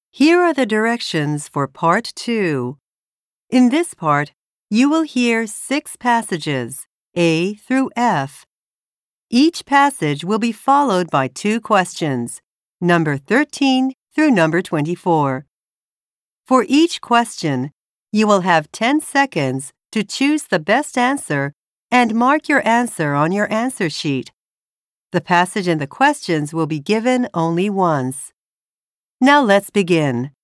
Here are the directions for Part 2. In this part, you will hear 6 passages, A through F. Each passage will be followed by 2 questions, number 13 through number 24. For each question, you will have 10 seconds to choose the best answer and mark your answer on your answer sheet. The passage and the questions will be given only once. Now let's begin.